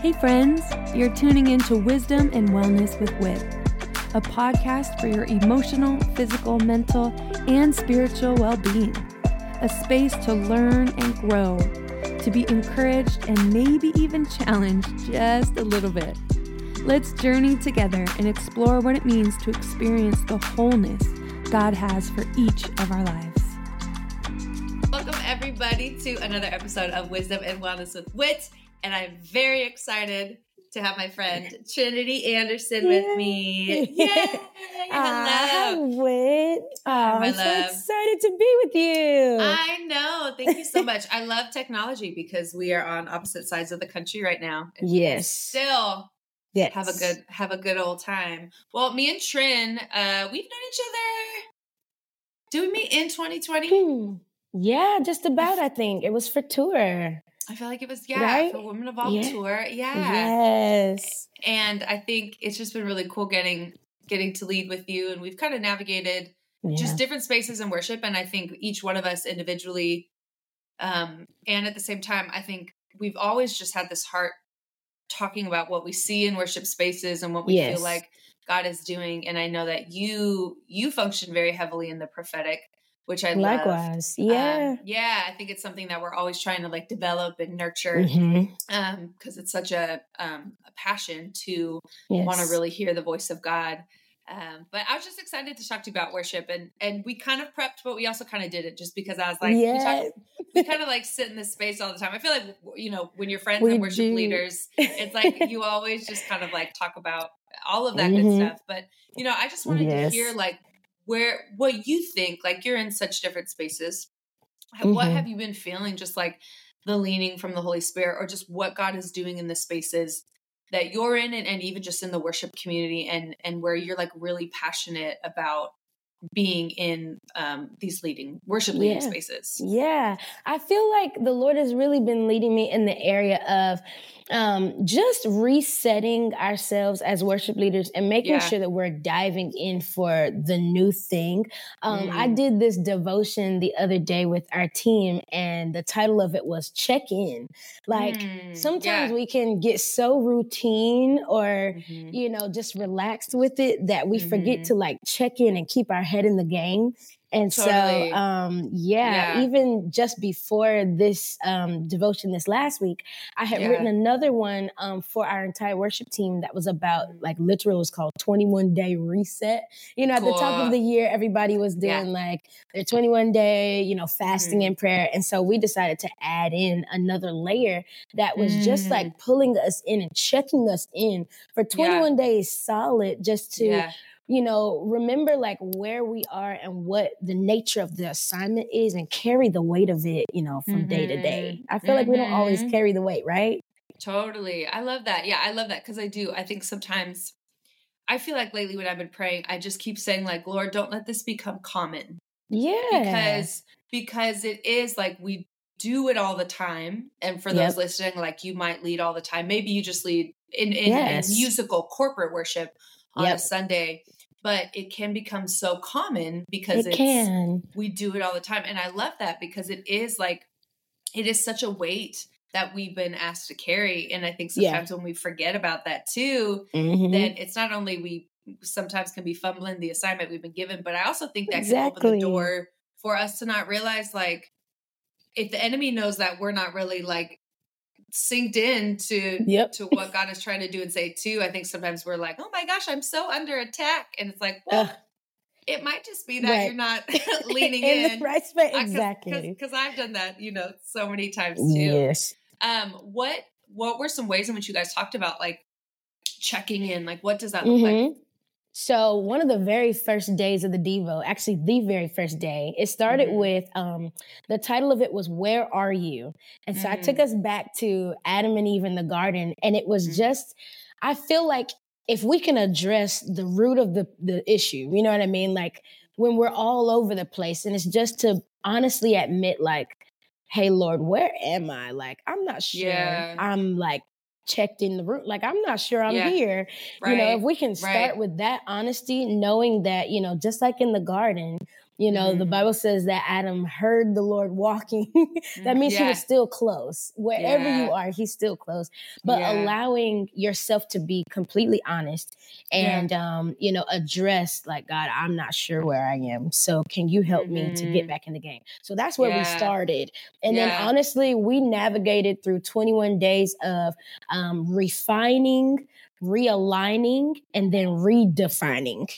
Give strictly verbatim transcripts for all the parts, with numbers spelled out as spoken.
Hey friends, you're tuning into Wisdom and Wellness with Wit, a podcast for your emotional, physical, mental, and spiritual well-being. A space to learn and grow, to be encouraged and maybe even challenged just a little bit. Let's journey together and explore what it means to experience the wholeness God has for each of our lives. Welcome everybody to another episode of Wisdom and Wellness with Wit. And I'm very excited to have my friend Trinity Anderson with Yay. me. Yay! Hi, Hello. Wit. Oh, Hi, my I'm so love. excited to be with you. I know. Thank you so much. I love technology because we are on opposite sides of the country right now. And Yes. Still Yes. have a good have a good old time. Well, me and Trin, uh, we've known each other. Did we meet in twenty twenty? Hmm. Yeah, just about, I think. It was for tour. I feel like it was, yeah, Right? for Women Evolve Yeah. Tour. Yeah. Yes. And I think it's just been really cool getting getting to lead with you. And we've kind of navigated Yeah. just different spaces in worship. And I think each one of us individually, um, and at the same time, I think we've always just had this heart talking about what we see in worship spaces and what we Yes. feel like God is doing. And I know that you you function very heavily in the prophetic, which I love. Likewise. Yeah. Um, yeah, I think it's something that we're always trying to like develop and nurture Mhm. um, because it's such a, um, a passion to Yes. want to really hear the voice of God. Um, but I was just excited to talk to you about worship, and and we kind of prepped, but we also kind of did it just because I was like, we, Yes. talk, we kind of like sit in this space all the time. I feel like, you know, when you're friends We and worship do. leaders, it's like you always just kind of like talk about all of that good Mhm. stuff. But, you know, I just wanted Yes. to hear like where, what you think, like you're in such different spaces. What Mhm. have you been feeling, just like the leaning from the Holy Spirit, or just what God is doing in the spaces that you're in, and, and even just in the worship community, and and where you're like really passionate about being in um, these leading worship leading Yeah. spaces? Yeah. I feel like the Lord has really been leading me in the area of um, just resetting ourselves as worship leaders and making Yeah. sure that we're diving in for the new thing. Um, I Mm. did this devotion the other day with our team, and the title of it was Check In. Like, Mm. sometimes Yeah. we can get so routine or, Mhm. you know, just relaxed with it that we forget Mhm. to like check in and keep our head in the game. And Totally. so, um, yeah, Yeah. even just before this um, devotion this last week, I had written Yeah. another one um, for our entire worship team that was about, Mhm. like, literal, it was called twenty-one day reset. You know, at the top of Cool. the year, everybody was Yeah. doing like their twenty-one day, you know, fasting Mhm. and prayer. And so we decided to add in another layer that was just Mm. like pulling us in and checking us in for Yeah. twenty-one days solid, just to Yeah. you know, remember like where we are and what the nature of the assignment is and carry the weight of it, you know, from day to day. Mhm. I feel like we don't always Mhm. carry the weight, right? Totally. I love that. Yeah, I love that because I do. I think sometimes I feel like lately when I've been praying, I just keep saying like, Lord, don't let this become common, Yeah. because because it is like we do it all the time. And for those Yep. listening, like you might lead all the time. Maybe you just lead in in, in Yes. musical corporate worship on a Yep. Sunday, but it can become so common because It it's can. we do it all the time. And I love that because it is like it is such a weight that we've been asked to carry. And I think Yeah. sometimes when we forget about that too, Mhm. then it's not only we sometimes can be fumbling the assignment we've been given, but I also think that can open the Exactly. door for us to not realize, like, if the enemy knows that we're not really like synced in to Yep. to what God is trying to do and say too, I think sometimes we're like, oh my gosh, I'm so under attack. And it's like, well, Uh, it might just be that right. you're not leaning in in. the right space. Because Exactly. because I've done that, you know, so many times too. Yes. Um, what what were some ways in which you guys talked about like checking in? Like, what does that look like? Mm-hmm. So one of the very first days of the Devo, actually the very first day, it started Mhm. with, um, the title of it was, Where Are You? And so I took Mm. us back to Adam and Eve in the garden. And it was Mhm. just, I feel like if we can address the root of the, the issue, you know what I mean? Like when we're all over the place, and it's just to honestly admit like, hey, Lord, where am I? Like, I'm not sure Yeah. I'm like checked in the room. Like, I'm not sure I'm Yeah. here. You know, if Right. we can start Right. with that honesty, knowing that, you know, just like in the garden, You know, Mm-hmm. the Bible says that Adam heard the Lord walking. That means yeah. he was still close. Wherever Yeah. you are, he's still close. But Yeah. allowing yourself to be completely honest and, Yeah. um, you know, address like, God, I'm not sure where I am. So can you help me to get Mhm. back in the game? So that's where we Yeah. started. And then Yeah. honestly, we navigated through twenty-one days of um, refining, realigning, and then redefining.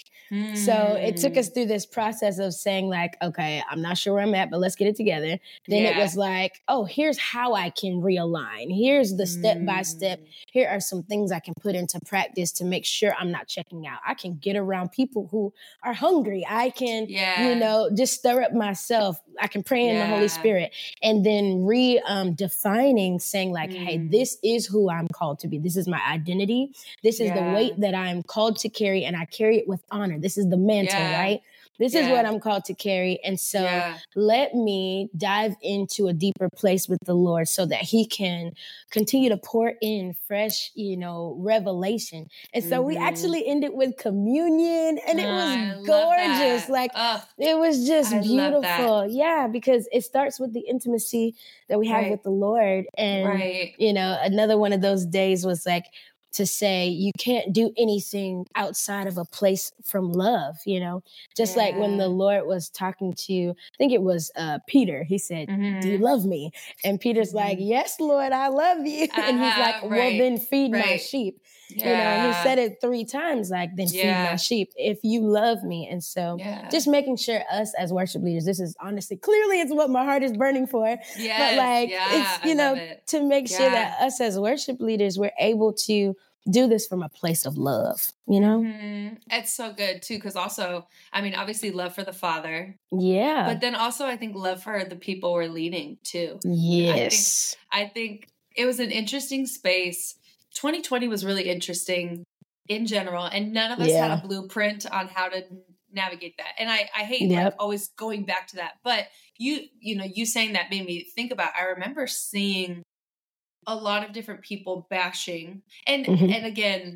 So it took us Mm. through this process of saying like, okay, I'm not sure where I'm at, but let's get it together. Then it Yeah. was like, oh, here's how I can realign. Here's the step by step. Mm. Here are some things I can put into practice to make sure I'm not checking out. I can get around people who are hungry. I can, Yeah. you know, just stir up myself. I can pray in the Holy Yeah. Spirit. And then re-defining, saying like, hey, Mm. this is who I'm called to be. This is my identity. This is the Yeah. weight that I'm called to carry, and I carry it with honor. This is the mantle, Yeah. right? This is Yeah. what I'm called to carry. And so Yeah. let me dive into a deeper place with the Lord so that he can continue to pour in fresh, you know, revelation. And so we Mhm. actually ended with communion, and it Uh, I was love gorgeous. that. Like Ugh, it was just I love that. beautiful. Yeah, because it starts with the intimacy that we have Right. with the Lord. And, Right. you know, another one of those days was like, to say you can't do anything outside of a place from love, you know, just like when the Yeah. Lord was talking to, I think it was uh, Peter, he said, do you Mhm. love me? And Peter's like, Mhm. yes, Lord, I love you. And he's like, Uh-huh. well, Right. then feed my Right. sheep. You know, and he Yeah. said it three times, like, then feed my Yeah. sheep if you love me. And so Yeah. just making sure us as worship leaders, this is honestly, clearly it's what my heart is burning for. But Yes. like, Yeah. it's, I you know, love it. to make sure Yeah. that us as worship leaders, we're able to do this from a place of love, you know? Mhm. It's so good too, because also, I mean, obviously love for the Father, Yeah. but then also I think love for the people we're leading too. I think Yes. I think it was an interesting space. twenty twenty was really interesting in general, and none of us had Yeah. a blueprint on how to navigate that. And I, I hate like Yep. always going back to that. But you, you know, you saying that made me think about, I remember seeing a lot of different people bashing. And Mhm. and again,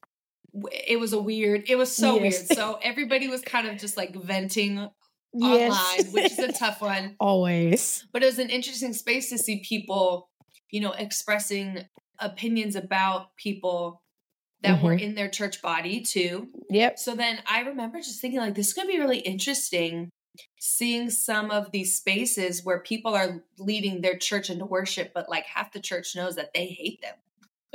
w- it was a weird, it was so Yes. weird. So everybody was kind of just like venting Yes. online, which is a tough one. Always. But it was an interesting space to see people, you know, expressing opinions about people that were Mhm. in their church body too. Yep. So then I remember just thinking like, this is going to be really interesting seeing some of these spaces where people are leading their church into worship, but like half the church knows that they hate them.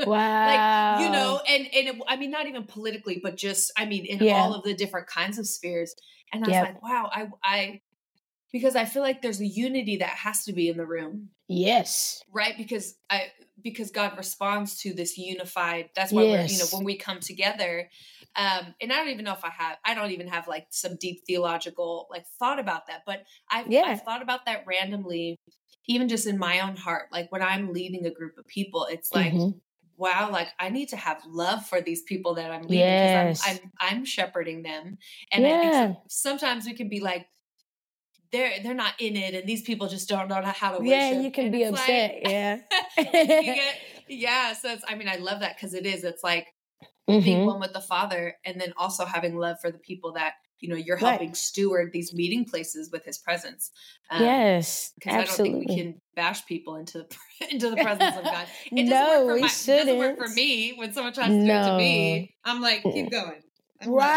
Like, you know, Wow. and, and it, I mean, not even politically, but just, I mean, in Yeah. all of the different kinds of spheres. And I was Yep. like, wow, I, I, because I feel like there's a unity that has to be in the room, Yes. right? Because I, because God responds to this unified, that's why we're, you know, Yes. when we come together, um, and I don't even know if I have, I don't even have like some deep theological like thought about that, but I've, Yeah. I've thought about that randomly, even just in my own heart. Like when I'm leading a group of people, it's like, Mhm. wow, like I need to have love for these people that I'm leading because Yes. I'm, I'm, I'm shepherding them. And I think Yeah. some, sometimes we can be like, they're, they're not in it. And these people just don't know how to Yeah, worship. you can And be it's upset. like, Yeah. you get, yeah. So it's, I mean, I love that because it is, it's like being Mhm. one with the Father and then also having love for the people that, you know, you're Right. helping steward these meeting places with his presence. Um, Yes. because I don't think we Absolutely. can bash people into the into the presence of God. It doesn't No, work for we my. It doesn't work for shouldn't. me when someone tries to do it to No. me. I'm like, keep going. I'm not.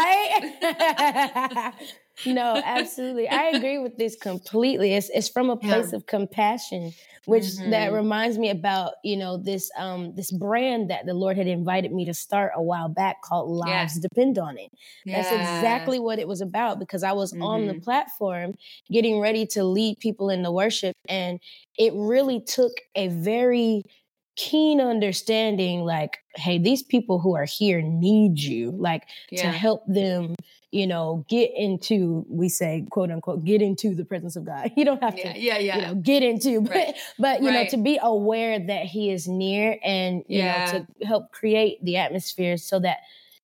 Right? No, absolutely. I agree with this completely. It's it's from a Yeah. place of compassion, which that Mhm. reminds me about, you know, this um this brand that the Lord had invited me to start a while back called Yeah. Lives Depend on It. That's Yeah. exactly what it was about because I was on the Mhm. platform getting ready to lead people in the worship, and it really took a very keen understanding like, hey, these people who are here need you, like to Yeah. help them, you know, get into, we say, quote unquote, get into the presence of God. You don't have Yeah. to, Yeah. you Yeah. know, get into, but, Right. but, you know, Right. to be aware that he is near and, you know, Yeah. to help create the atmosphere so that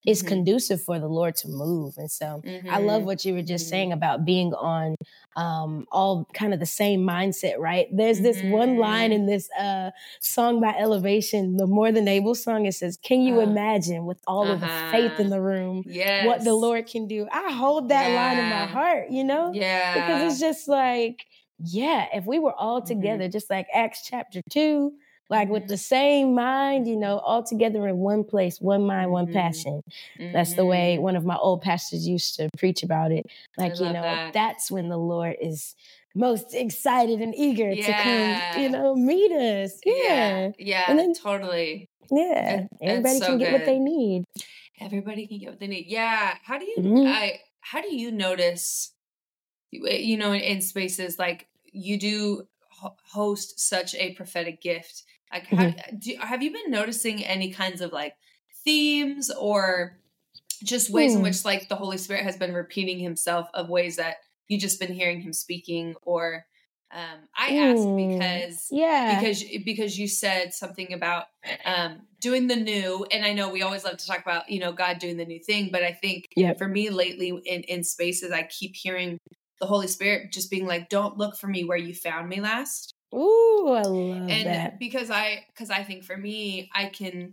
is Mhm. conducive for the Lord to move. And so I love Mhm. what you were just Mhm. saying about being on um, all kind of the same mindset, right? There's this one line Mhm. in this uh, song by Elevation, the More Than Able song. It says, "Can you Oh, imagine with all of the faith in uh-huh. the room what the Yes. Lord can do?" I hold that line in my Yeah. heart, you know, because Yeah. it's just like, yeah, if we were all Mhm. together, just like Acts chapter two, like with Mhm. the same mind, you know, all together in one place, one mind, one Mhm. passion. That's the way Mhm. one of my old pastors used to preach about it. I Like, you love know, that. that's when the Lord is most excited and eager to come, you Yeah. know, meet us. Yeah. Yeah. And Yeah. then, Totally. yeah, It, it's everybody so can get what they good. need. Everybody can get what they need. Yeah. How do you? Mhm. I. How do you notice? You know, in, in spaces like you do ho- host such a prophetic gift. Like, how Mhm. do have you been noticing any kinds of like themes or just ways in Hmm. which like the Holy Spirit has been repeating himself of ways that you just been hearing him speaking? Or um I ask Mm. because Yeah. because because you said something about um doing the new, and I know we always love to talk about, you know, God doing the new thing, but I think Yep. for me lately in in spaces I keep hearing the Holy Spirit just being like, don't look for me where you found me last. Ooh, I love And that. because I because I think for me, I can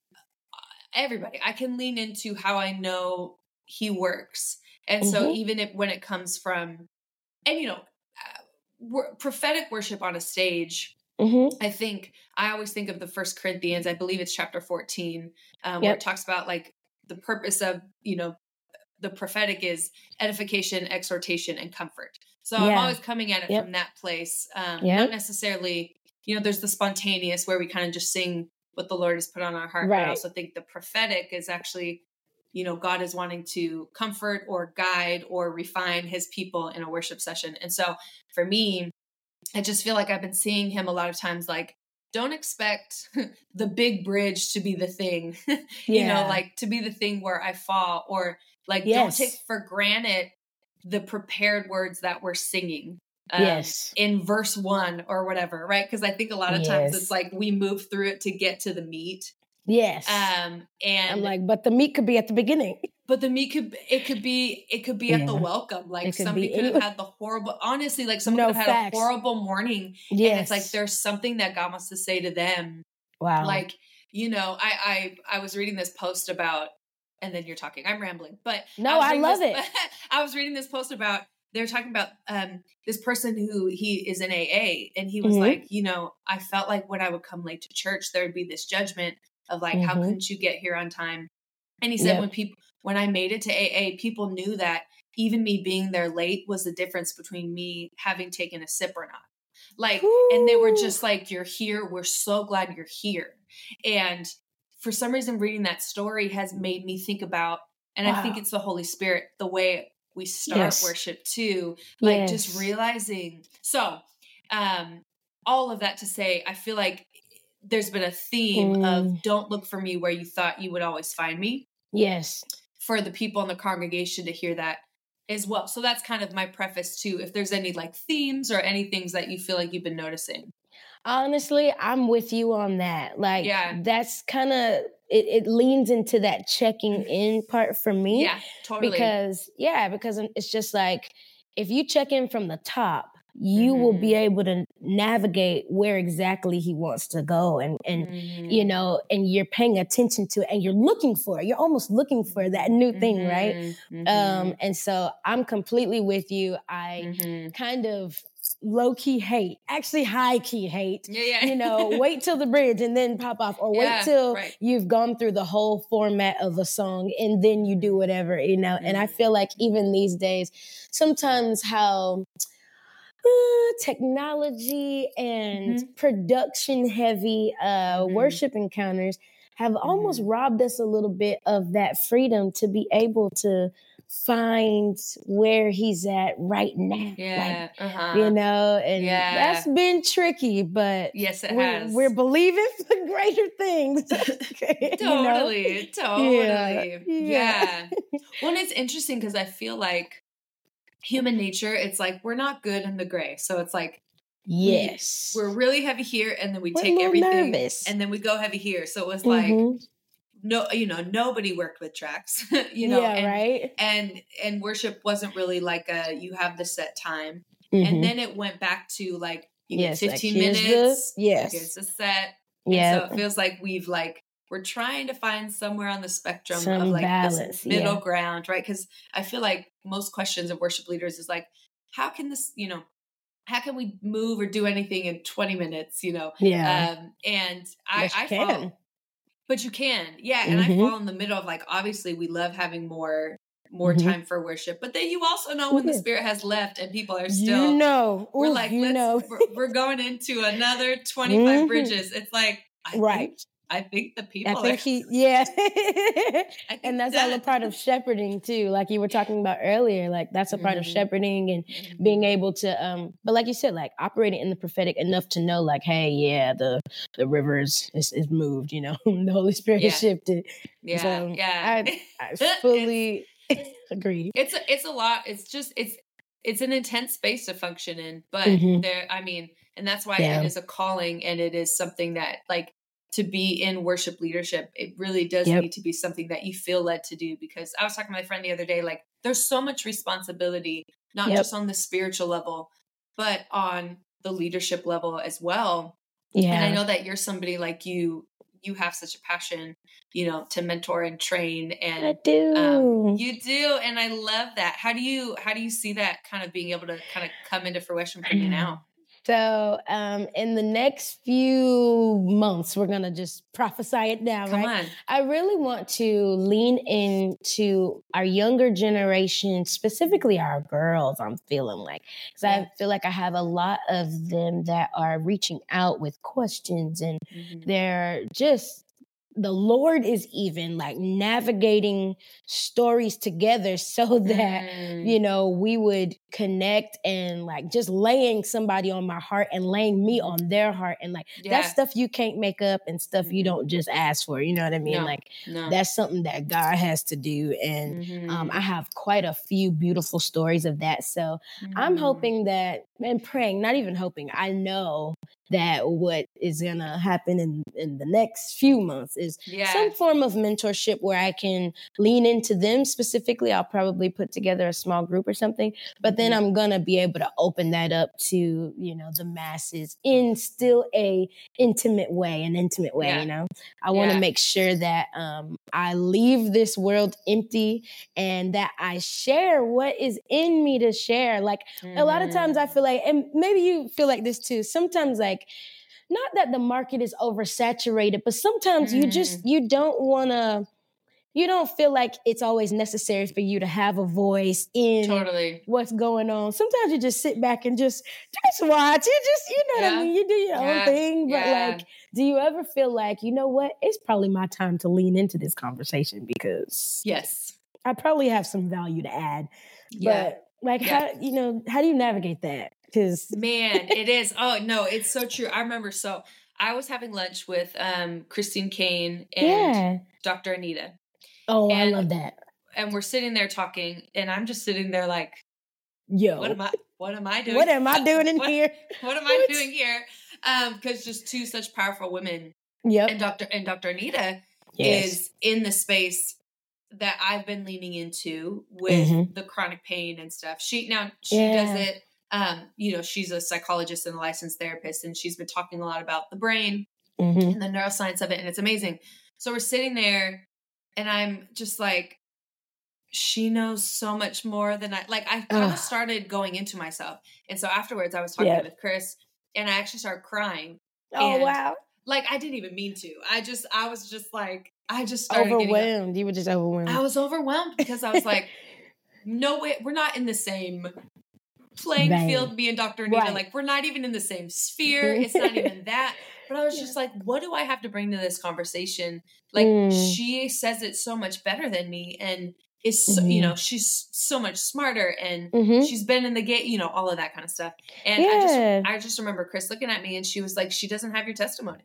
everybody I can lean into how I know he works. And so Mhm. even if when it comes from, and you know, uh, wor- prophetic worship on a stage, Mhm. I think I always think of the First Corinthians, I believe it's chapter fourteen, um, where it Yep. talks about like the purpose of, you know, the prophetic is edification, exhortation, and comfort. So I'm Yeah. always coming at it Yep. from that place. Um, not Yep. necessarily, you know, there's the spontaneous where we kind of just sing what the Lord has put on our heart. But I Right. also think the prophetic is actually, you know, God is wanting to comfort or guide or refine his people in a worship session. And so for me, I just feel like I've been seeing him a lot of times like, don't expect the big bridge to be the thing, you know, Yeah. like to be the thing where I fall, or like, don't take Yes. for granted the prepared words that we're singing um, Yes. in verse one or whatever, right? Because I think a lot of times it's Yes. like we move through it to get to the meat. Yes. Um, I'm and like, but the meat could be at the beginning. but the meat could it could be it could be at the Yeah. welcome. Like It could somebody be could have anywhere. had the horrible honestly, like someone No could have had a facts. horrible morning, and it's like Yes. there's something that God wants to say to them. Wow. Like, you know, I I I was reading this post about, and then you're talking, I'm rambling, but No, I was I reading love this it. I was reading this post about, they're talking about um this person who he is in A A, and he was Mhm. like, you know, I felt like when I would come late to church there would be this judgment of like, how Mhm. couldn't you get here on time? And he said when Yep. people when I made it to A A, people knew that even me being there late was the difference between me having taken a sip or not. Like, and they were Whew. just like, you're here. We're so glad you're here. And for some reason, reading that story has made me think about, and I think Wow. it's the Holy Spirit, the way we start Yes. worship too, like just Yes. realizing. So, um, all of that to say, I feel like there's been a theme Mm. of don't look for me where you thought you would always find me, Yes. for the people in the congregation to hear that as well. So that's kind of my preface too. If there's any like themes or any things that you feel like you've been noticing. Honestly, I'm with you on that. Like, Yeah. that's kind of it, it leans into that checking in part for me. Yeah, totally. Because, yeah, because it's just like if you check in from the top, you will be Mhm. able to navigate where exactly he wants to go. And, and you Mhm. know, and you're paying attention to it and you're looking for it. You're almost looking for that new thing, right? Mhm. Um, Mhm. and so I'm completely with you. I Mhm. kind of low key hate, actually high key hate, Yeah, yeah. you know, wait till the bridge and then pop off, or wait Yeah, till right. you've gone through the whole format of a song and then you do whatever, you know. And I feel like even these days, sometimes how uh, technology and Mhm. production heavy uh, Mhm. worship encounters have almost Mhm. robbed us a little bit of that freedom to be able to find where he's at right now. Yeah. Like, Uh-huh. you know, and Yeah. that's been tricky, but Yes, it we're, has. we're believing for greater things. You know? Totally. Yeah. Totally. Yeah. Yeah. Well, and it's interesting because I feel like human nature, it's like we're not good in the gray. So it's like Yes. we we're really heavy here, and then we We're a take little everything nervous. and then we go heavy here. So it was like Mhm. no, you know, nobody worked with tracks, you know, yeah, and, right. and, and worship wasn't really like a, you have the set time. Mm-hmm. And then it went back to like, you yes, get fifteen like, here's minutes. The, yes. Here's the set. Yeah. And so it feels like we've like, we're trying to find somewhere on the spectrum Some of like balance, this middle yeah. ground, right? Because I feel like most questions of worship leaders is like, how can this, you know, how can we move or do anything in twenty minutes, you know? Yeah. Um, and I, But you I can. fall, but you can. Yeah. And Mm-hmm. I fall in the middle of like, obviously we love having more, more Mm-hmm. time for worship, but then you also know when yeah. the Spirit has left and people are still, you know, we're Ooh, like, you let's, know. we're, we're going into another twenty-five mm-hmm. bridges. It's like, I right. think, I think the people I think are, he, yeah. think and that's that. all a part of shepherding too. Like you were talking about earlier, like that's a part Mhm. of shepherding and Mhm. being able to, um, but like you said, like operating in the prophetic enough to know like, hey, yeah, the, the rivers is, is moved, you know, the Holy Spirit Yeah. has shifted. Yeah. So Yeah. I, I fully agree. It's a, it's a lot. It's just, it's, it's an intense space to function in, but Mhm. there, I mean, and that's why Yeah. it is a calling and it is something that like to be in worship leadership, it really does Yep. need to be something that you feel led to do, because I was talking to my friend the other day, like there's so much responsibility, not Yep. just on the spiritual level, but on the leadership level as well. Yeah. And I know that you're somebody like you, you have such a passion, you know, to mentor and train, and I do. Um, you do. And I love that. How do you, how do you see that kind of being able to kind of come into fruition for you now? So um, in the next few months, we're going to just prophesy it now, Come right? on. I really want to lean into our younger generation, specifically our girls, I'm feeling like. Because Yeah. I feel like I have a lot of them that are reaching out with questions, and Mhm. they're just, the Lord is even like navigating stories together so that, Mm. you know, we would connect, and like just laying somebody on my heart and laying me on their heart. And like, Yeah. that's stuff you can't make up and stuff you Mhm. don't just ask for. You know what I mean? No. Like No. that's something that God has to do. And Mhm. um, I have quite a few beautiful stories of that. So I'm Mhm. hoping that, and praying, not even hoping, I know that what is going to happen in, in the next few months is Yeah. some form of mentorship where I can lean into them specifically. I'll probably put together a small group or something, but then Mhm. I'm going to be able to open that up to, you know, the masses in still a intimate way, an intimate way, Yeah. you know. I want to Yeah. make sure that um, I leave this world empty and that I share what is in me to share. Like Mhm. a lot of times I feel like, and maybe you feel like this too, sometimes like, not that the market is oversaturated, but sometimes you just, Mm. you don't want to, you don't feel like it's always necessary for you to have a voice in Totally. what's going on. Sometimes you just sit back and just, just watch. You just, you know what Yeah. I mean? You do your Yeah. own thing. But Yeah. like, do you ever feel like, you know what? It's probably my time to lean into this conversation because Yes. I probably have some value to add. Yeah. But like, Yeah. how, you know, how do you navigate that? Because Man, it is. Oh no, it's so true. I remember. So I was having lunch with um, Christine Kane and yeah. Doctor Anita. Oh, and, I love that. And we're sitting there talking, and I'm just sitting there like, yo, what am I? What am I doing? What am I doing in what, here? What am I what? doing here? Um, because just two such powerful women. Yep. And Doctor and Doctor Anita yes. is in the space that I've been leaning into with mm-hmm. the chronic pain and stuff. She now she yeah. does it. Um, you know, she's a psychologist and a licensed therapist, and she's been talking a lot about the brain mm-hmm. and the neuroscience of it, and it's amazing. So we're sitting there, and I'm just like, she knows so much more than I, like, I kind of started going into myself. And so afterwards I was talking yeah. with Chris, and I actually started crying. Oh, and, wow. Like, I didn't even mean to. I just, I was just like, I just started overwhelmed. Getting, you were just overwhelmed. I was overwhelmed because I was like, no way, we're not in the same playing Bang. field, me and Doctor Anita. Right. Like, we're not even in the same sphere. It's not even that. But I was yeah. just like, what do I have to bring to this conversation? Like, mm. she says it so much better than me. And is, so, mm-hmm. you know, she's so much smarter, and mm-hmm. she's been in the game, you know, all of that kind of stuff. And yeah. I just, I just remember Chris looking at me, and she was like, she doesn't have your testimony.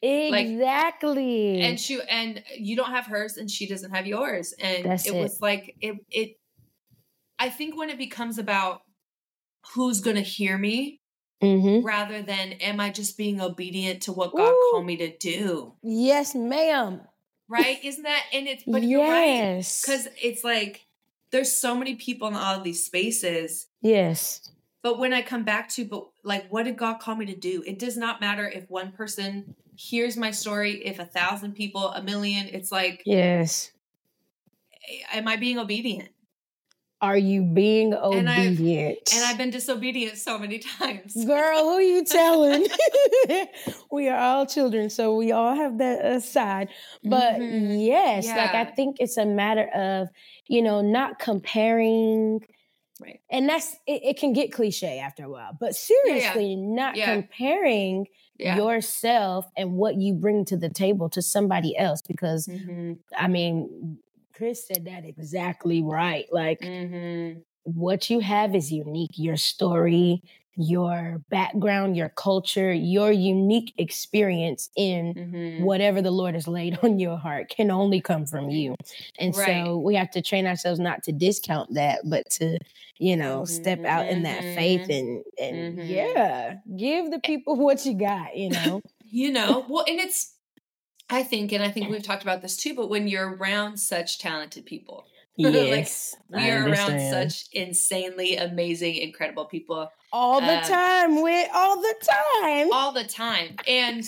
Exactly. Like, and she, and you don't have hers, and she doesn't have yours. And That's it, it was like, it, it, I think when it becomes about who's going to hear me, mm-hmm. rather than am I just being obedient to what God Ooh. called me to do? Yes, ma'am. Right? Isn't that, and it's, but you're right. Yes. Because it's like, there's so many people in all of these spaces. Yes. But when I come back to, but like, what did God call me to do? It does not matter if one person hears my story, if a thousand people, a million, it's like, yes. Am I being obedient? Are you being obedient? And I've, and I've been disobedient so many times. Girl, who you telling? We are all children, so we all have that aside. But mm-hmm. yes, yeah. like I think it's a matter of, you know, not comparing. Right. And that's, it, it can get cliche after a while. But seriously, yeah, yeah. not yeah. comparing yeah. yourself and what you bring to the table to somebody else. Because, mm-hmm. I mean... Chris said that exactly right. Like, mm-hmm. what you have is unique. Your story, your background, your culture, your unique experience in mm-hmm. whatever the Lord has laid on your heart can only come from you. And right. so we have to train ourselves not to discount that, but to, you know, mm-hmm. step out in that faith and, and mm-hmm. yeah, give the people what you got, you know? You know, well, and it's, I think, and I think we've talked about this too, but when you're around such talented people, yes, like we are around such insanely amazing, incredible people all the um, time, with all the time, all the time. And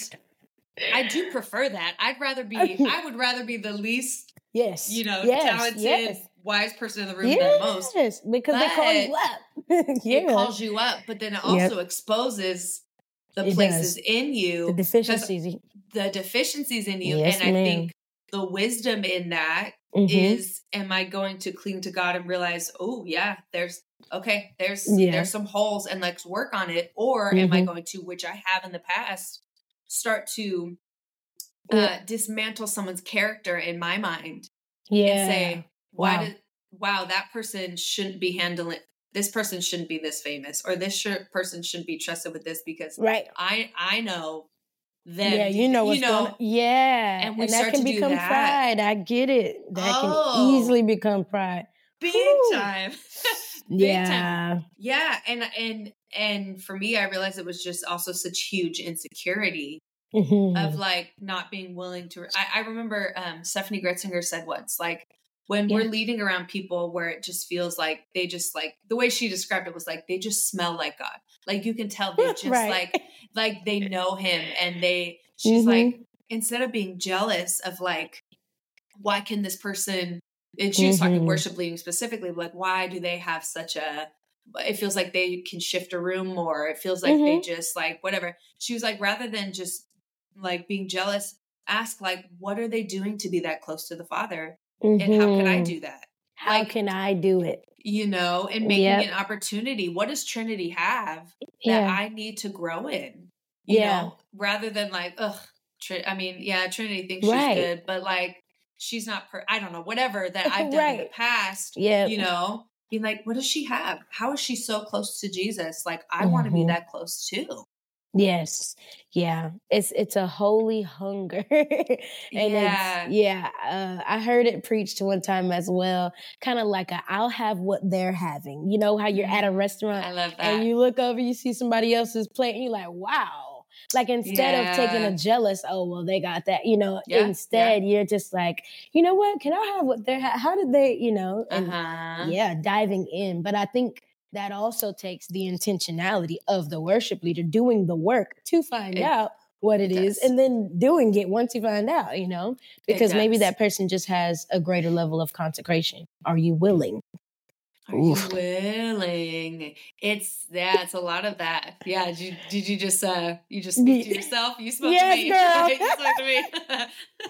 I do prefer that. I'd rather be, I would rather be the least, yes, you know, yes, talented, yes. wise person in the room yes, than most. Yes, because they call you up. yeah. It calls you up, but then it also yep. exposes the it places does. in you, the deficiencies. The deficiencies in you. Yes, and I ma'am. think the wisdom in that mm-hmm. is, am I going to cling to God and realize, oh yeah, there's, okay, there's, yeah. there's some holes and let's work on it. Or mm-hmm. am I going to, which I have in the past, start to uh, yeah. dismantle someone's character in my mind yeah. and say, why wow. did, wow, that person shouldn't be handling, this person shouldn't be this famous, or this sh- person shouldn't be trusted with this because right. I, I know them. Yeah, you know what's you know, going on. Yeah. And we and start that can to become do that. pride. I get it. That oh, can easily become pride. Big Whew. time. Big yeah. time. Yeah. And and and for me, I realized it was just also such huge insecurity mm-hmm. of like not being willing to I, I remember um Stephanie Gretzinger said once, like, when yeah. we're leading around people where it just feels like they just like, the way she described it was like, they just smell like God. Like you can tell they just right. like, like they know him and they, she's mm-hmm. like, instead of being jealous of like, why can this person, and she was mm-hmm. talking worship leading specifically, like, why do they have such a, it feels like they can shift a room more. It feels like mm-hmm. they just like, whatever. She was like, rather than just like being jealous, ask like, what are they doing to be that close to the Father? Mm-hmm. And how can I do that? How like, can I do it? You know, and making yep. an opportunity. What does Trinity have that yeah. I need to grow in? You yeah. know, rather than like, ugh, Tr- I mean, yeah, Trinity thinks right. she's good, but like, she's not, per- I don't know, whatever that I've done right. in the past, yep. you know, being like, what does she have? How is she so close to Jesus? Like, I mm-hmm. want to be that close too. Yes. Yeah. It's it's a holy hunger. and yeah. it's yeah. Uh, I heard it preached one time as well. Kind of like a, I'll have what they're having. You know how you're at a restaurant I love that. and you look over, you see somebody else's plate and you're like, wow. Like instead yeah. of taking a jealous, oh well, they got that, you know, yeah. instead yeah. you're just like, you know what, can I have what they're ha- how did they, you know, and uh-huh. yeah, diving in. But I think that also takes the intentionality of the worship leader doing the work to find it, out what it, it is does. And then doing it once you find out, you know, because maybe that person just has a greater level of consecration. Are you willing? Are Oof. you willing? It's, yeah, it's a lot of that. Yeah. Did you, did you just, uh, you just speak to yourself? You spoke yes, to me. Girl. You spoke to me.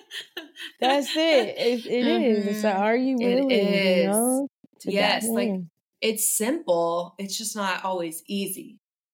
That's it. It, it mm-hmm. is. It's a, are you willing? It is. You know, yes. Like, it's simple. It's just not always easy.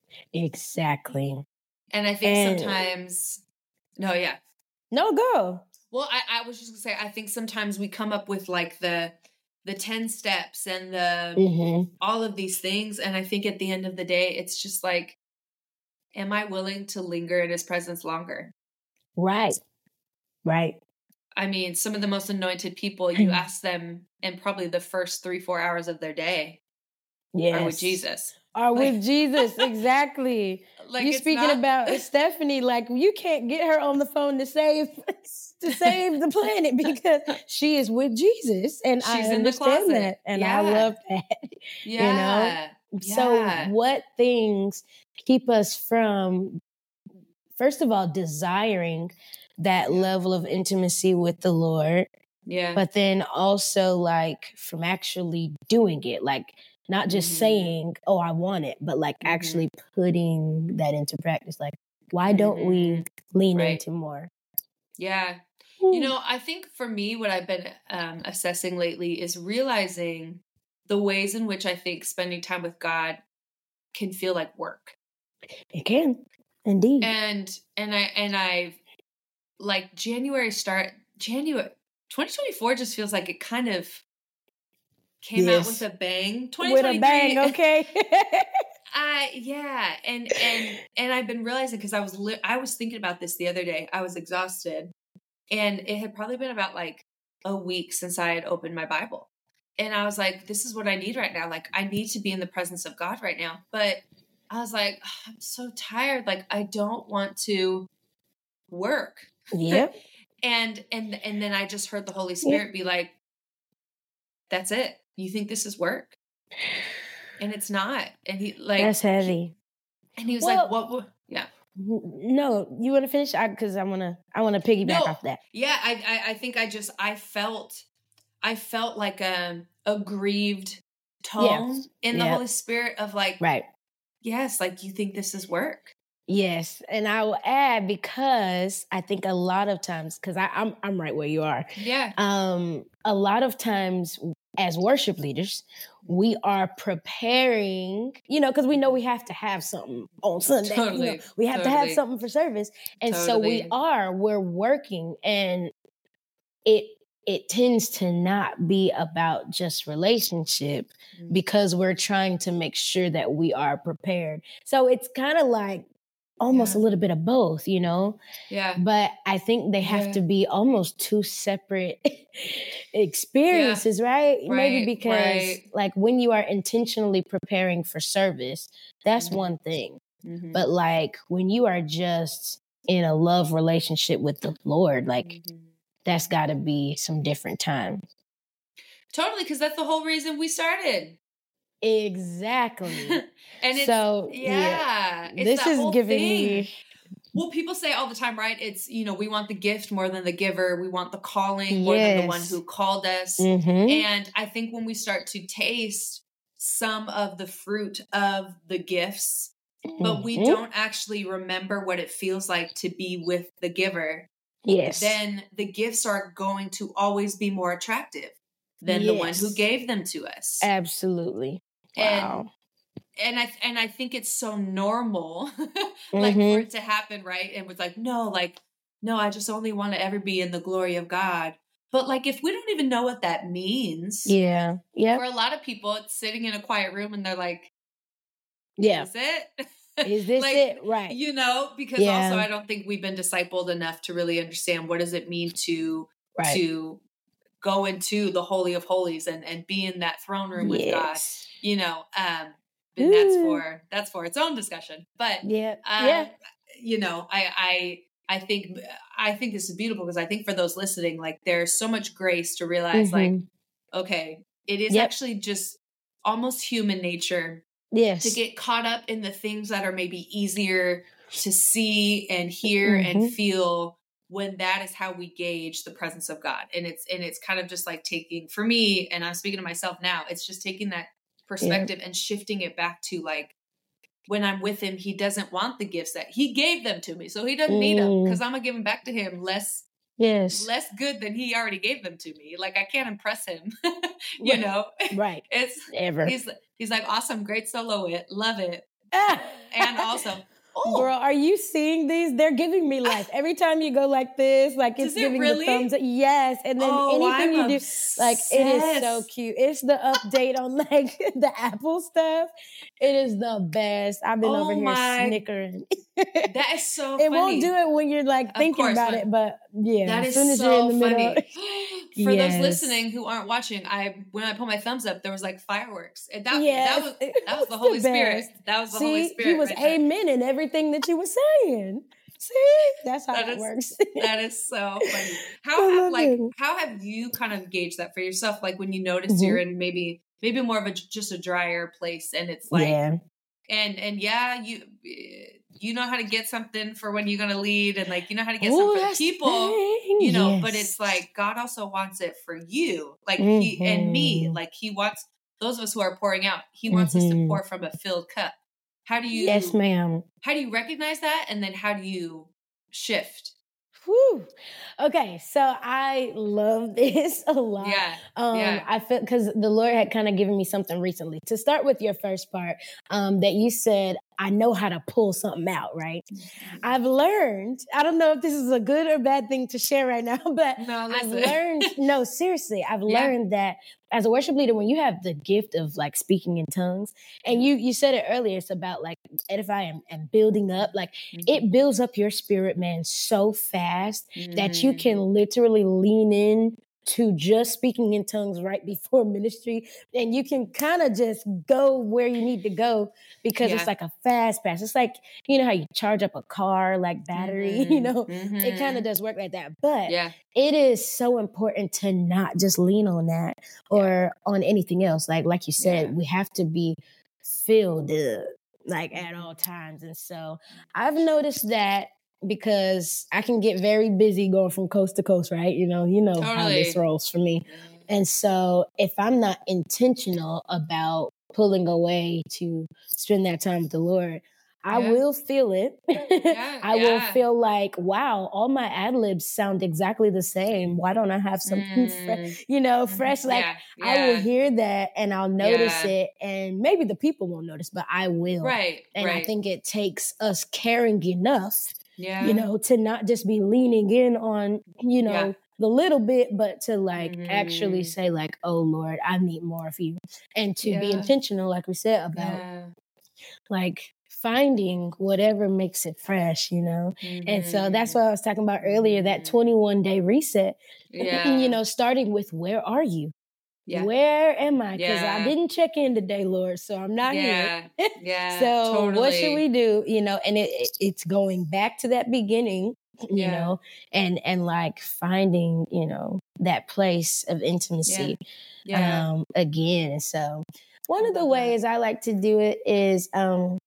Exactly. And I think and, sometimes, no, yeah. No, go. Well, I, I was just gonna say, I think sometimes we come up with like the, the ten steps and the, mm-hmm. all of these things. And I think at the end of the day, it's just like, am I willing to linger in his presence longer? Right. Right. I mean, some of the most anointed people, you ask them in probably the first three, four hours of their day. Yes. Are with Jesus. are like, with Jesus. Exactly. Like you speaking not... about Stephanie, like you can't get her on the phone to save to save the planet because she is with Jesus. And She's I understand that. And yeah. I love that. Yeah. You know? Yeah. So what things keep us from, first of all, desiring that level of intimacy with the Lord? Yeah. But then also like from actually doing it, like not just mm-hmm. saying, oh, I want it, but like mm-hmm. actually putting that into practice. Like, why don't mm-hmm. we lean right. into more? Yeah. You know, I think for me, what I've been um, assessing lately is realizing the ways in which I think spending time with God can feel like work. It can, indeed. And, and I, and I like January start, January, twenty twenty-four just feels like it kind of came yes. out with a bang. With a bang, okay. I yeah, and and and I've been realizing because I was li- I was thinking about this the other day. I was exhausted, and it had probably been about like a week since I had opened my Bible, and I was like, "This is what I need right now. Like, I need to be in the presence of God right now." But I was like, oh, "I'm so tired. Like, I don't want to work." Yep. and and and then I just heard the Holy Spirit yep. be like, "That's it. You think this is work?" And it's not. And he like that's heavy. He, and he was well, like, "What? what? Yeah." No, you want to finish? Because I, I want to. I want to piggyback no, off that. Yeah, I, I, I think I just I felt, I felt like a a grieved tone yes. in the yep. Holy Spirit of like, right? Yes, like you think this is work. Yes, and I will add because I think a lot of times, because I'm I'm right where you are. Yeah. Um, a lot of times as worship leaders, we are preparing, you know, because we know we have to have something on Sunday. Totally, you know, we have totally. to have something for service, and totally. so we are. We're working, and it it tends to not be about just relationship mm-hmm. because we're trying to make sure that we are prepared. So it's kind of like almost yeah. a little bit of both, you know? Yeah. But I think they have yeah. to be almost two separate experiences, yeah. right? right? Maybe because right. like when you are intentionally preparing for service, that's mm-hmm. one thing. Mm-hmm. But like when you are just in a love relationship with the Lord, like mm-hmm. that's got to be some different time. Totally, because that's the whole reason we started. Exactly. And it's, so, yeah, yeah. It's this is giving thing. me. Well, people say all the time, right? It's, you know, we want the gift more than the giver. We want the calling more yes. than the one who called us. Mm-hmm. And I think when we start to taste some of the fruit of the gifts, mm-hmm. but we don't actually remember what it feels like to be with the giver, yes, then the gifts are going to always be more attractive than yes. the one who gave them to us. Absolutely. Wow. And, and I and I think it's so normal, like mm-hmm. for it to happen, right? And was like, no, like, no, I just only want to ever be in the glory of God. But like, if we don't even know what that means, yeah, yeah. For a lot of people, it's sitting in a quiet room and they're like, yeah, is it? Is this like, it? Right. You know, because yeah. also I don't think we've been discipled enough to really understand what does it mean to right. to go into the Holy of Holies and, and be in that throne room with yes. God, you know, um, and that's for, that's for its own discussion. But, yeah, uh, yeah. you know, I, I, I think, I think this is beautiful because I think for those listening, like there's so much grace to realize mm-hmm. like, okay, it is yep. actually just almost human nature yes. to get caught up in the things that are maybe easier to see and hear mm-hmm. and feel, when that is how we gauge the presence of God. And it's, and it's kind of just like taking, for me, and I'm speaking to myself now, it's just taking that perspective yeah. and shifting it back to like, when I'm with him, he doesn't want the gifts that he gave them to me. So he doesn't mm. need them because I'm going to give them back to him less, yes. less good than he already gave them to me. Like I can't impress him, you right. know? Right. It's ever. He's, he's like, awesome. Great solo it. Love it. Ah. And also, oh. Girl, are you seeing these? They're giving me life. Every time you go like this, like it's Does giving it really? the thumbs up. Yes. And then oh, anything I'm you obsessed. do, like it is so cute. It's the update on like the Apple stuff. It is the best. I've been oh over here my. snickering. That is so it funny. won't do it when you're like thinking course, about it, but yeah. That as is soon as so you're in the funny. middle. for Yes. those listening who aren't watching, I when I put my thumbs up, there was like fireworks. And that, Yes. that was that was the It was Holy the Spirit. best. That was the See, Holy Spirit. he was right there. amen in everything that you were saying. See, that's how That that, is- works. That is so funny. I How have love like it. how have you kind of gauged that for yourself? Like when you notice Mhm. you're in maybe maybe more of a just a drier place, and it's like Yeah. and and yeah, you you know how to get something for when you're gonna lead, and like you know how to get Ooh, something for the that's the people, thing. you know. Yes. But it's like God also wants it for you, like He and me. Mhm. Like He wants those of us who are pouring out. He wants us to Mhm. pour from a filled cup. How do you? Yes, ma'am. How do you recognize that, and then how do you shift? Whew. Okay, so I love this a lot. Yeah, Um, yeah. I feel because the Lord had kind of given me something recently. To start with your first part, um, that you said, I know how to pull something out, right? I've learned, I don't know if this is a good or bad thing to share right now, but No, I've listen. learned, no, seriously, I've Yeah. learned that as a worship leader, when you have the gift of like speaking in tongues, and you you said it earlier, it's about like edifying and, and building up, like it builds up your spirit, man, so fast that you can literally lean in to just speaking in tongues right before ministry, and you can kind of just go where you need to go because Yeah. it's like a fast pass. It's like, you know how you charge up a car, like battery, you know, it kind of does work like that. But Yeah. it is so important to not just lean on that or on anything else. Like, like you said, Yeah. we have to be filled up like at all times. And so I've noticed that because I can get very busy going from coast to coast, right? You know, you know how this Totally. rolls for me. And so if I'm not intentional about pulling away to spend that time with the Lord, I Yeah. will feel it. Yeah, I will yeah. feel like, wow, all my ad libs sound exactly the same. Why don't I have something Mm. fresh, you know, fresh? Like Yeah, I will yeah. hear that and I'll notice Yeah. it. And maybe the people won't notice, but I will. Right, And I right. think it takes us caring enough, Yeah. you know, to not just be leaning in on, you know, Yeah. the little bit, but to like actually Mhm. say like, oh Lord, I need more of you. And to be Yeah. intentional, like we said, about Yeah. like finding whatever makes it fresh, you know? And so that's Mhm. what I was talking about earlier, that Mhm. twenty-one day reset, Yeah. you know, starting with where are you? Yeah. Where am I? Because I Yeah. didn't check in today, Lord, so I'm not Yeah. here. Yeah. So what should Totally. we do? You know, and it, it- it's going back to that beginning, you Yeah. know, and and like finding, you know, that place of Yeah. intimacy Yeah. um again. And so one I of the love that. ways I like to do it is um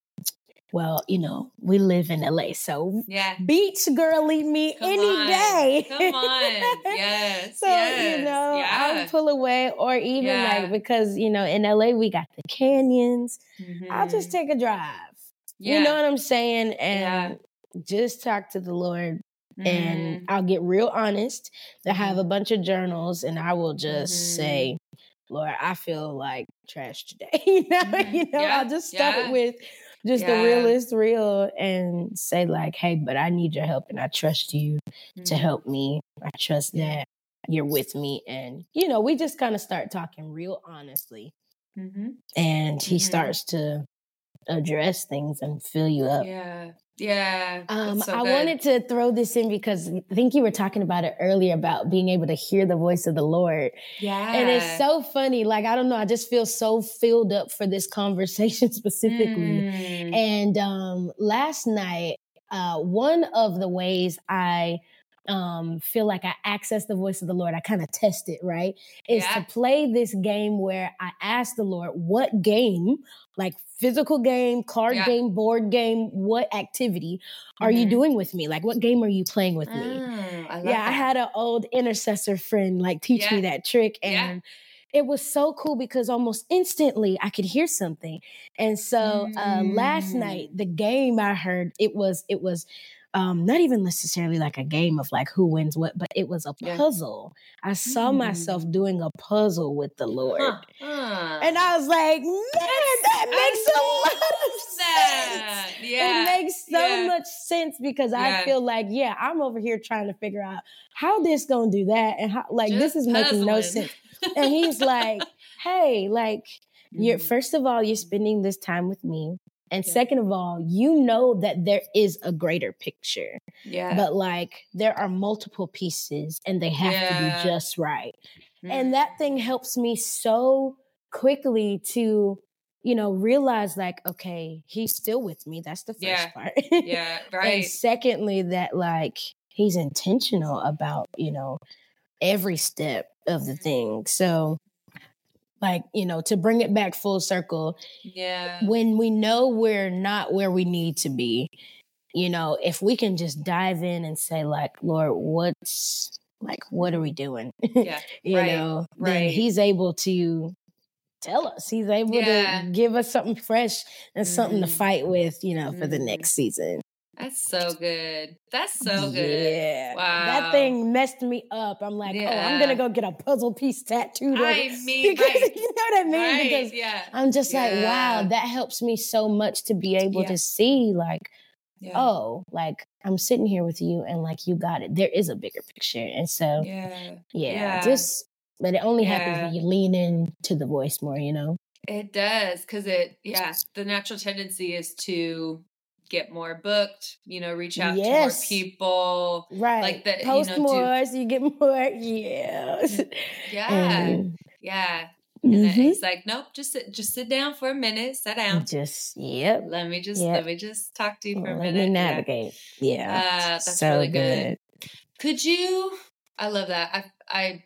well, you know, we live in L A, so Yeah. beach girl lead me Come any on. day. Come on. Yes. So, yes. you know, I'll Yeah. pull away, or even Yeah. like, because, you know, in L A, we got the canyons. I'll just Mhm. take a drive. You Yeah. know what I'm saying? Yeah. And just talk to the Lord. And Mhm. I'll get real honest. I have Mhm. a bunch of journals, and I will just Mhm. say, Lord, I feel like trash today. you know, Mhm. you know, Yeah. I'll just start Yeah. with just the Yeah. realest real and say, like, hey, but I need your help, and I trust you to Mhm. help me. I trust Yeah. that you're with me. And, you know, we just kind of start talking real honestly. Mhm. And he Mhm. starts to address things and fill you up. Yeah. Yeah. Um, That's so I good. wanted to throw this in because I think you were talking about it earlier about being able to hear the voice of the Lord. Yeah. And it's so funny. Like, I don't know, I just feel so filled up for this conversation specifically. Mm. And um, last night, uh, one of the ways I um, feel like I access the voice of the Lord, I kind of test it, right? Is Yeah. to play this game where I ask the Lord, what game, like physical game, card Yeah. game, board game, what activity are you Mhm. doing with me? Like, what game are you playing with me? Mm, I love Yeah, I that. had an old intercessor friend like teach me Yeah. that trick, Yeah. and it was so cool because almost instantly I could hear something. And so uh, last night, Mm. the game I heard, it was it was um, not even necessarily like a game of like who wins what, but it was a Yeah. puzzle. I saw myself Mm. doing a puzzle with the Lord. Huh. Huh. And I was like, man, that makes a I lot of love sense. that. Yeah. It makes so Yeah. much sense because I Yeah. feel like, yeah, I'm over here trying to figure out how this gonna do that, and how like this Just is making no puzzling. sense. And he's like, hey, like, you're Mhm. first of all, you're spending this time with me. And Yeah. second of all, you know that there is a greater picture. Yeah. But like there are multiple pieces and they have Yeah. to be just right. Mm. And that thing helps me so quickly to, you know, realize like, okay, he's still with me. That's the first Yeah. part. Yeah. And Right. secondly, that like he's intentional about, you know, every step of the thing. So like, you know, to bring it back full circle, Yeah. when we know we're not where we need to be, you know, if we can just dive in and say like, Lord, what's like, what are we doing? Yeah. you Right. know, Right. then he's able to tell us. He's able Yeah. to give us something fresh and something to Mhm. fight with, you know, for the Mhm. next season. That's so good. That's so good. Yeah. Wow. That thing messed me up. I'm like, oh, I'm going to Yeah. go get a puzzle piece tattooed. on- I mean, because, right. you know what I mean? Right. Because Yeah. I'm just like, Yeah. wow, that helps me so much to be able Yeah. to see like, Yeah. oh, like I'm sitting here with you and like you got it. There is a bigger picture. And so, Yeah. yeah, Yeah. just, but it only happens Yeah. when you lean in to the voice more, you know? It does. Cause it, yeah, the natural tendency is to get more booked, you know, reach out to more Yes. people. Right. Like that, you Post know, do, more so you get more. Yeah. yeah. And Yeah. And then mhm. he's like, nope, just sit, just sit down for a minute, sit down. just, yep. Let me just, Yep. let me just talk to you for a Let minute. me Yeah. navigate. Yeah. Uh, that's so really good. good. Could you, I love that. I, I,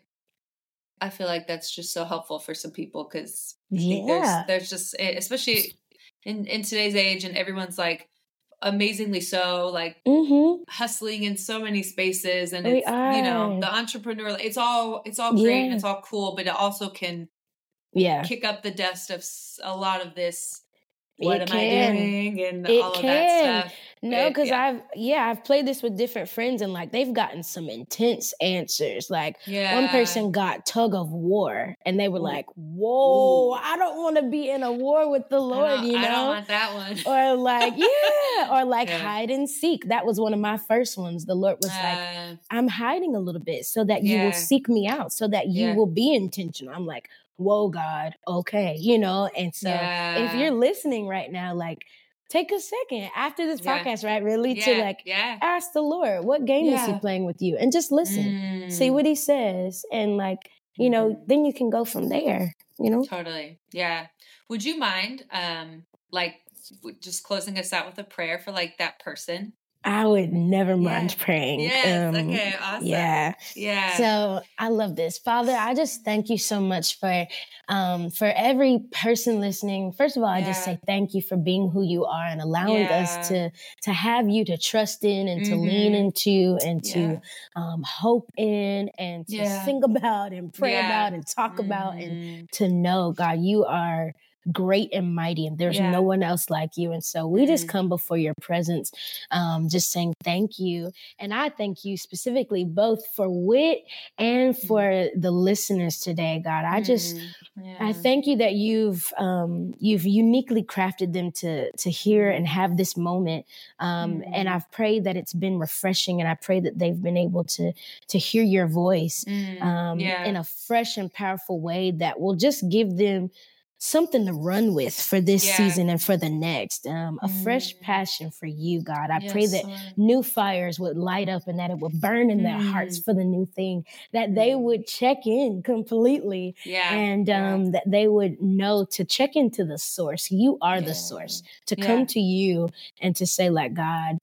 I feel like that's just so helpful for some people because I think there's, Yeah. there's just, especially in, in today's age and everyone's like amazingly so like Mm-hmm. hustling in so many spaces and We it's, you know, are. the entrepreneur, it's all, it's all great and Yeah. it's all cool, but it also can Yeah. kick up the dust of s- a lot of this. What It am I can. doing? And It all of can. that stuff. No, It- because yeah. I've yeah, I've played this with different friends and like they've gotten some intense answers. Like Yeah. one person got tug of war and they were Ooh. like, whoa, Ooh. I don't want to be in a war with the I Lord, don't, you I don't know? want that one. Or like, yeah, or like Yeah. hide and seek. That was one of my first ones. The Lord was like, Uh, I'm hiding a little bit so that you Yeah. will seek me out, so that you Yeah. will be intentional. I'm like, whoa, God, okay, you know? And so if Yeah. you're listening right now, like, take a second after this Yeah. podcast, right? Really to yeah. like Yeah. ask the Lord, what game is he Yeah. playing with you? And just listen, see Mm. what he says. And like, you know, Mhm. then you can go from there, you know? Totally. Yeah. Would you mind, um, like, w- just closing us out with a prayer for like that person? I would never mind Yeah. praying. Yes. Um, Okay. Awesome. Yeah. Yeah. So I love this. Father, I just thank you so much for um, for every person listening. First of all, I just Yeah. say thank you for being who you are and allowing Yeah. us to to have you to trust in and to lean Mhm. into and Yeah. to um, hope in and to Yeah. sing about and pray Yeah. about and talk about and Mhm. to know, God, you are great and mighty and there's Yeah. no one else like you. And so we just Mm. come before your presence um, just saying thank you. And I thank you specifically both for Wit and Mm. for the listeners today, God. I just Mm. Yeah. I thank you that you've um, you've uniquely crafted them to to hear and have this moment, um, and Mm. I've prayed that it's been refreshing, and I pray that they've been able to to hear your voice Mm. um, Yeah. in a fresh and powerful way that will just give them something to run with for this Yeah. season and for the next. Um, a fresh Mm. passion for you, God. I pray Yes, that Lord. new fires would light up and that it would burn in their hearts Mm. for the new thing, that they Mm. would check in completely Yeah. and Yeah. um, that they would know to check into the source. You are the Yeah. source. To Yeah. come to you and to say, like, God,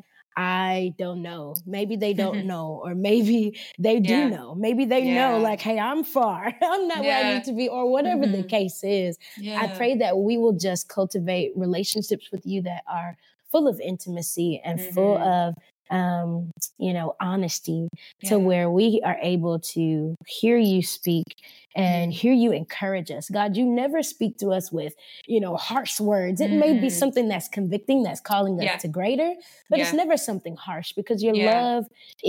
I don't know. Maybe they don't know, or maybe they do Yeah. know. Maybe they Yeah. know, like, hey, I'm far. I'm not where I Yeah. need to be, or whatever the Mhm. case is. I Yeah. pray that we will just cultivate relationships with you that are full of intimacy and full Mhm. of um, you know, honesty, Yeah. to where we are able to hear you speak and Mm. hear you encourage us. God, you never speak to us with, you know, harsh words. It may be Mhm. something that's convicting, that's calling us Yeah. to greater, but it's Yeah. never something harsh because your Yeah. love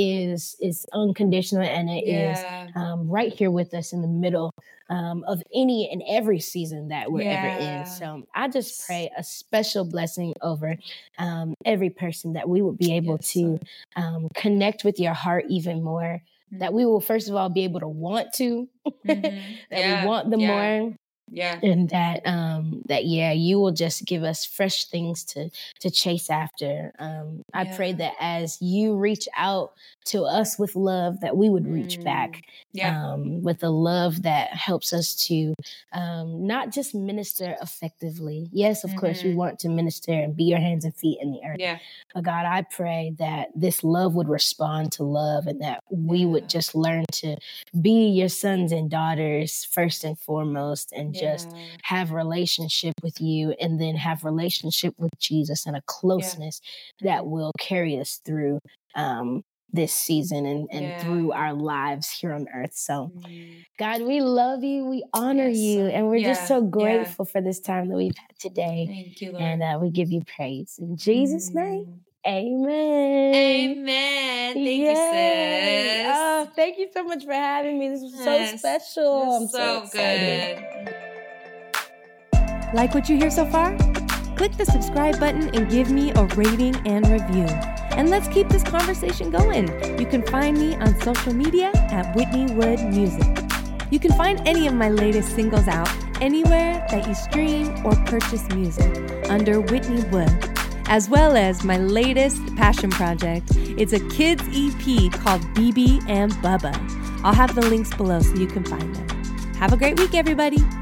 is is unconditional and it is Yeah. um, right here with us in the middle um, of any and every season that we're ever in. Yeah. So I just pray a special blessing over um, every person, that we will be able Yes, to Lord. um, connect with your heart even more, that we will first of all be able to want to, Mhm. that we Yeah. want the Yeah. more, Yeah. And that, um, that, yeah, you will just give us fresh things to, to chase after. Um, I Yeah. pray that as you reach out to us with love, that we would reach Mm. back, Yeah. um, with a love that helps us to, um, not just minister effectively. Yes, of course, we Mhm. want to minister and be your hands and feet in the earth. Yeah. But God, I pray that this love would respond to love, and that we Yeah. would just learn to be your sons and daughters first and foremost, and just Yeah. have relationship with you, and then have relationship with Jesus, and a closeness that Mhm. will carry us through um, this season and, and Yeah. through our lives here on earth. So Mhm. God, we love you. We honor Yes. you. And we're just Yeah. so Yeah. grateful for this time that we've had today. Thank you, Lord. And uh, we give you praise. In Jesus' name, Mm. amen. Amen. Thank you, Yay. sis. Oh, thank you so much for having me. This was so Yes. special. I'm It's so, so excited. good. Like what you hear so far? Click the subscribe button and give me a rating and review. And let's keep this conversation going. You can find me on social media at Whitney Wood Music. You can find any of my latest singles out anywhere that you stream or purchase music under Whitney Wood, as well as my latest passion project. It's a kids E P called B B and Bubba. I'll have the links below so you can find them. Have a great week, everybody.